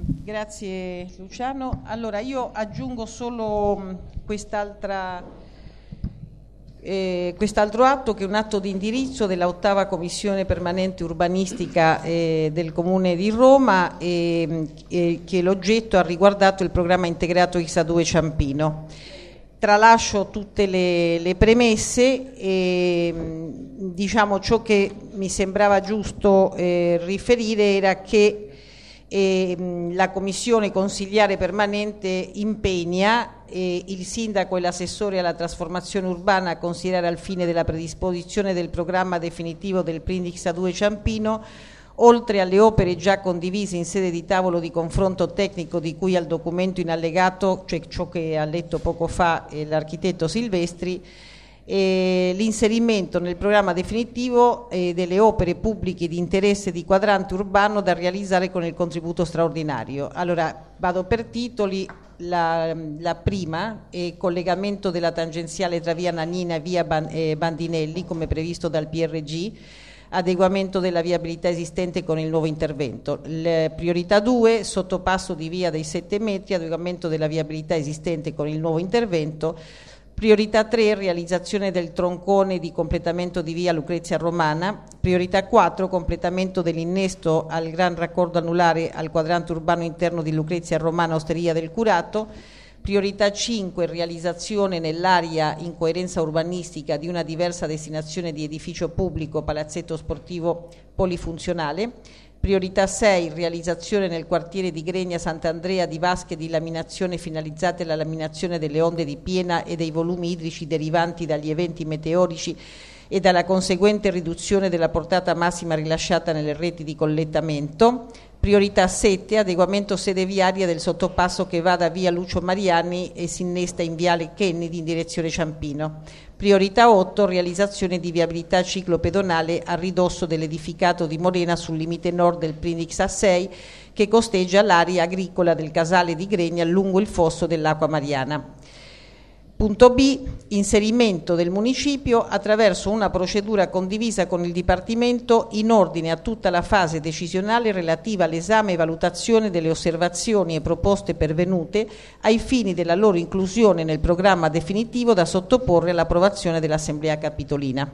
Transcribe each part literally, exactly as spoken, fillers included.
grazie Luciano. Allora io aggiungo solo quest'altra, eh, quest'altro atto, che è un atto di indirizzo della ottava Commissione Permanente Urbanistica eh, del Comune di Roma, e, e che l'oggetto ha riguardato il programma integrato I S A due Ciampino. Tralascio tutte le, le premesse e diciamo ciò che mi sembrava giusto eh, riferire era che eh, la Commissione Consigliare Permanente impegna eh, il Sindaco e l'Assessore alla Trasformazione Urbana a considerare al fine della predisposizione del programma definitivo del P R I N I S A due Ciampino, oltre alle opere già condivise in sede di tavolo di confronto tecnico di cui al documento in allegato, cioè ciò che ha letto poco fa eh, l'architetto Silvestri, eh, l'inserimento nel programma definitivo eh, delle opere pubbliche di interesse di quadrante urbano da realizzare con il contributo straordinario. Allora, vado per titoli. La, la prima è collegamento della tangenziale tra via Nannina e via Ban, eh, Bandinelli, come previsto dal P R G, adeguamento della viabilità esistente con il nuovo intervento. Le priorità due, sottopasso di via dei sette metri, adeguamento della viabilità esistente con il nuovo intervento. Priorità tre, realizzazione del troncone di completamento di via Lucrezia Romana. Priorità quattro, completamento dell'innesto al gran raccordo anulare al quadrante urbano interno di Lucrezia Romana, Osteria del Curato. Priorità cinque, realizzazione nell'area in coerenza urbanistica di una diversa destinazione di edificio pubblico, palazzetto sportivo polifunzionale. Priorità sei, realizzazione nel quartiere di Gregna Sant'Andrea di vasche di laminazione finalizzate alla laminazione delle onde di piena e dei volumi idrici derivanti dagli eventi meteorici e dalla conseguente riduzione della portata massima rilasciata nelle reti di collettamento. Priorità sette, adeguamento sede viaria del sottopasso che va da via Lucio Mariani e si innesta in viale Kennedy in direzione Ciampino. Priorità otto, realizzazione di viabilità ciclopedonale a ridosso dell'edificato di Morena sul limite nord del P R I N I S A sei, che costeggia l'area agricola del casale di Gregna lungo il fosso dell'Acqua Mariana. Punto B, inserimento del municipio attraverso una procedura condivisa con il Dipartimento in ordine a tutta la fase decisionale relativa all'esame e valutazione delle osservazioni e proposte pervenute ai fini della loro inclusione nel programma definitivo da sottoporre all'approvazione dell'Assemblea Capitolina.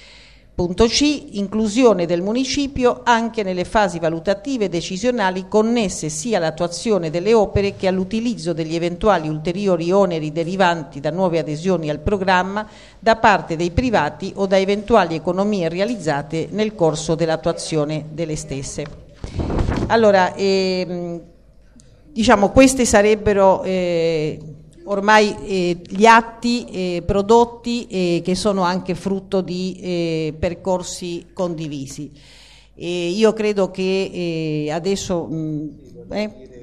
Punto C, inclusione del municipio anche nelle fasi valutative e decisionali connesse sia all'attuazione delle opere che all'utilizzo degli eventuali ulteriori oneri derivanti da nuove adesioni al programma da parte dei privati o da eventuali economie realizzate nel corso dell'attuazione delle stesse. Allora, ehm, diciamo queste sarebbero eh, ormai eh, gli atti eh, prodotti eh, che sono anche frutto di eh, percorsi condivisi. E io credo che eh, adesso mh, eh,